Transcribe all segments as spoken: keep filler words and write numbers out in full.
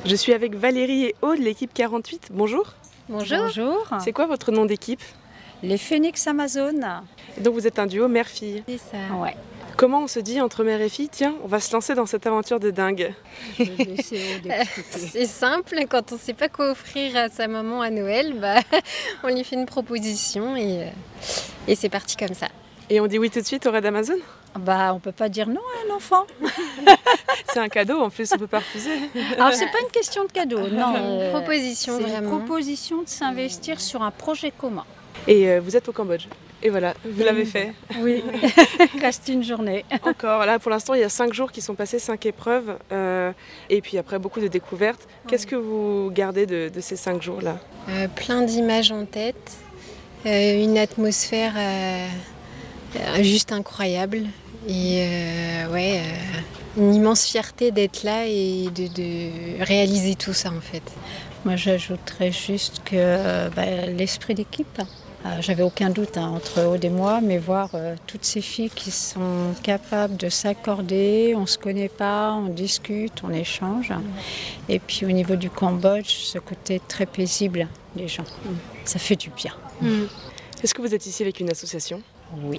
Je suis avec Valérie et Aude, l'équipe quarante-huit. Bonjour. Bonjour. Bonjour. C'est quoi votre nom d'équipe? Les Phoenix Amazon. Et donc vous êtes un duo mère-fille. C'est ça. Ouais. Comment on se dit entre mère et fille, tiens, on va se lancer dans cette aventure de dingue? Je vais laisser Aude expliquer. C'est simple, quand on ne sait pas quoi offrir à sa maman à Noël, bah, on lui fait une proposition et, euh, et c'est parti comme ça. Et on dit oui tout de suite au raid Amazon? Bah, on peut pas dire non à un enfant. C'est un cadeau en plus, on peut pas refuser. Alors, c'est pas une question de cadeau, non. Une proposition, c'est vraiment. une proposition de s'investir sur un projet commun. Et euh, vous êtes au Cambodge. Et voilà, vous l'avez fait. Oui, reste une journée. Encore, là pour l'instant il y a cinq jours qui sont passés, cinq épreuves. euh, et puis après beaucoup de découvertes. Qu'est-ce que vous gardez de, de ces cinq jours-là? Euh, plein d'images en tête, euh, une atmosphère euh, euh, juste incroyable et euh, ouais, euh, une immense fierté d'être là et de, de réaliser tout ça en fait. Moi, j'ajouterais juste que bah, l'esprit d'équipe. Euh, J'avais aucun doute hein, entre Aude et moi, mais voir euh, toutes ces filles qui sont capables de s'accorder, on ne se connaît pas, on discute, on échange. Mmh. Et puis au niveau du Cambodge, ce côté très paisible des gens, mmh. ça fait du bien. Mmh. Est-ce que vous êtes ici avec une association? Oui.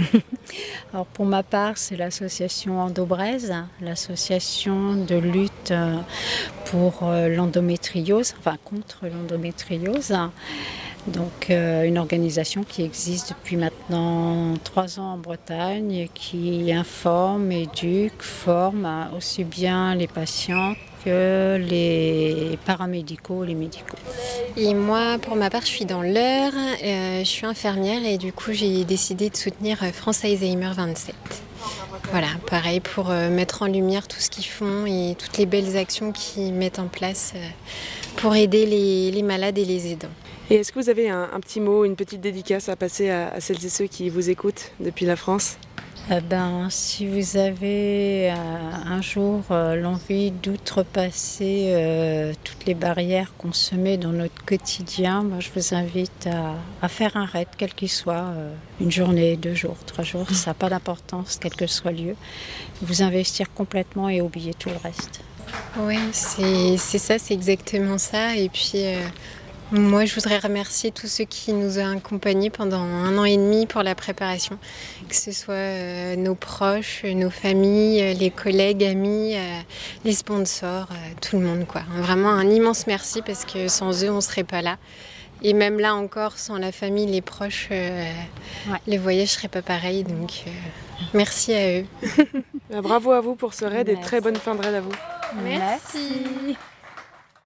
Alors pour ma part, c'est l'association Endobraise, l'association de lutte pour l'endométriose, enfin contre l'endométriose. Donc euh, une organisation qui existe depuis maintenant trois ans en Bretagne, qui informe, éduque, forme aussi bien les patients que les paramédicaux, les médicaux. Et moi, pour ma part, je suis dans l'Eure, euh, je suis infirmière et du coup, j'ai décidé de soutenir France Alzheimer vingt-sept. Voilà, pareil pour euh, mettre en lumière tout ce qu'ils font et toutes les belles actions qu'ils mettent en place euh, pour aider les, les malades et les aidants. Et est-ce que vous avez un, un petit mot, une petite dédicace à passer à, à celles et ceux qui vous écoutent depuis la France? Eh ben, si vous avez euh, un jour euh, l'envie d'outrepasser euh, toutes les barrières qu'on se met dans notre quotidien, moi, je vous invite à, à faire un raid, quel qu'il soit, euh, une journée, deux jours, trois jours, ça n'a pas d'importance, quel que soit le lieu. Vous investir complètement et oublier tout le reste. Oui, c'est, c'est ça, c'est exactement ça. Et puis... Euh... Moi, je voudrais remercier tous ceux qui nous ont accompagnés pendant un an et demi pour la préparation, que ce soit euh, nos proches, nos familles, les collègues, amis, euh, les sponsors, euh, tout le monde, quoi. Vraiment un immense merci parce que sans eux, on ne serait pas là. Et même là encore, sans la famille, les proches, euh, ouais. les voyages ne seraient pas pareils. Donc, euh, merci à eux. Bravo à vous pour ce raid Merci. et très bonne fin de raid à vous. Merci. Merci.